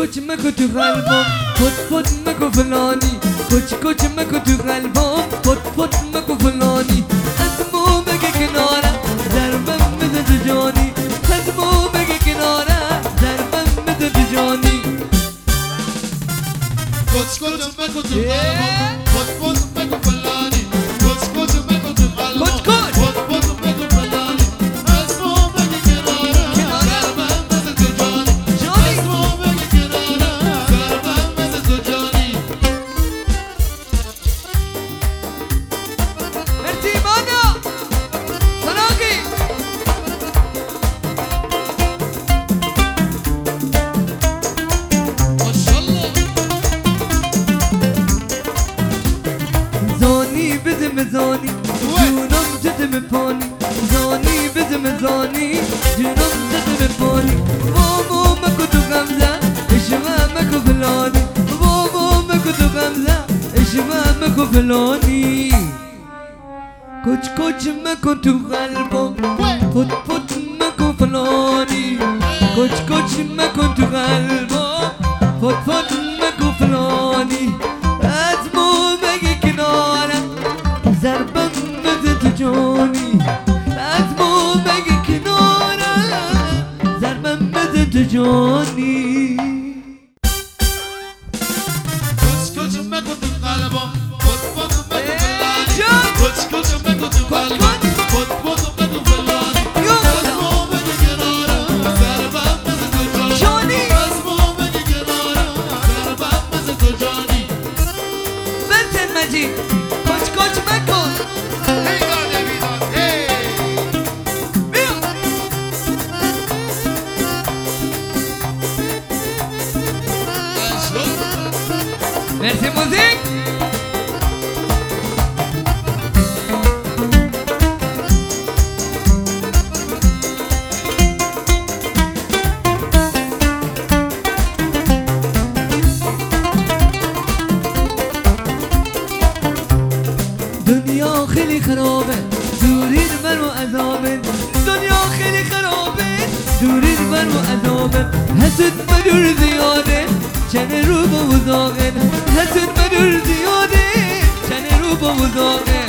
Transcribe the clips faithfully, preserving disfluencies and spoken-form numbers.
کچ مکو تو قلبم پت پت مکو فلانی کچ کچ مکو تو قلبم پت پت مکو فلانی از مو بگی کناره ضربم بده تو جانی از مو بگی کناره ضربم بده تو جانی کچ کچ مکو تو قلبم پت پت مکو فلانی کچ کچ مکو تو قلبم کچ کچ پت پت مکو فلانی از مو بگی کناره ضربم بده تو جانی از مو بگی کناره ضربم بده تو جانی مرسی مانا سراغی ماشاءالله زانی بدم زانی جونم جدم پانی زانی بدم زانی جونم جدم پانی بابا مکو تو غمزه اشما مکو فلانی بابا مکو تو غمزه اشما مکو فلانی کچ کچ مکو تو قلبم پت پت مکو فلانی کچ کچ مکو تو قلبم پت پت مکو فلانی از مو بگی کنارم ضربم بده تو جانی از مو بگی کنارم ضربم بده تو جانی کچ کچ مکو تو قلبم پت پت مکو فلانی کچ کچ مکو تو قلبم پت پت مکو فلانی از مو بگی کناره ضربم بده تو جانی از مو بگی کناره ضربم بده تو جانی بنتن مجید کچ کچ مکن ای داده بیداد ای بیا مرسی موزیک دنیا خیلی خرابه دورین من و عذابه دنیا خیلی خرابه دورین من و عذابه حسد مدور زیاده چنه رو با وزاقه حسد مدور زیاده چنه رو با وزاقه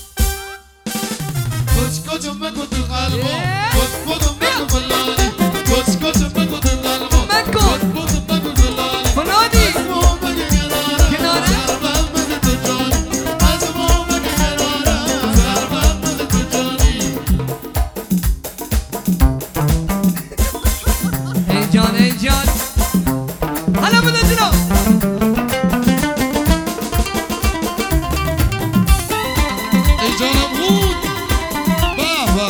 کچ کچ مکو تو قلبم پت پت مکو فلانی کچ کچ مکو تو قلبم مکو. پت پت مکو فلانی فلانی از مو بگی کناره کناره. ضربم بده تو جانی از مو بگی کناره ضربم بده تو جانی ای جان ای جان حالا بده جنو ای جانم بود بابا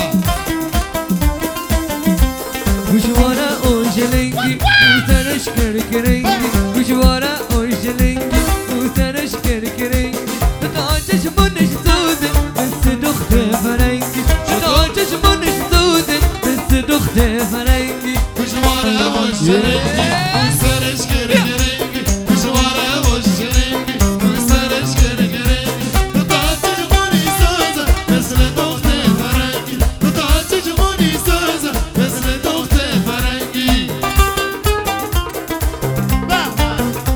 گوشواره اوشلنگی بوسرش کرکرنگی گوشواره اوشلنگی بوسرش کرکرنگی تا چشمونش سوزه مثل دخت فرنگی تا چشمونش سوزه مثل دخت فرنگی کشواره باش رنگی سرش گره گرنگی کشواره باش رنگی سرش گره گرنگی تو تا چشمونی سازه مثل دخت فرنگی تو تا چشمونی سازه مثل دخت فرنگی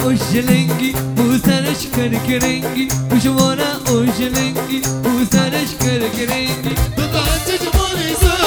اوشلنگی او سرش کر کرنگی دوشوارا اوشلنگی او سرش کر کرنگی تو تا چه جوانی